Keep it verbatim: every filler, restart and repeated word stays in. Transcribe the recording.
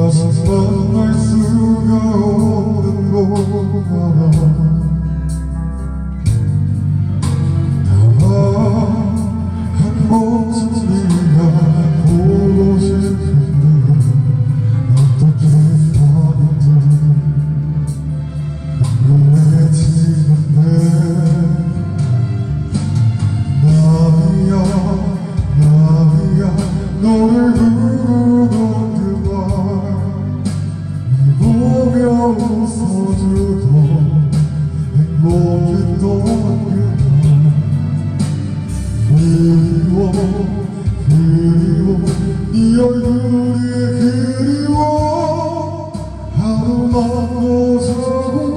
다시 만날 수가 없는 거야. 다만 한 번쯤 네가 보고 싶은데 어떻게 사는지 궁금해지는데 나비야 나비야 너를 부르던 그말 보며 웃어주던 행복했던 그날 그리워 그리워 네 얼굴이 그리워 하루만 더 자고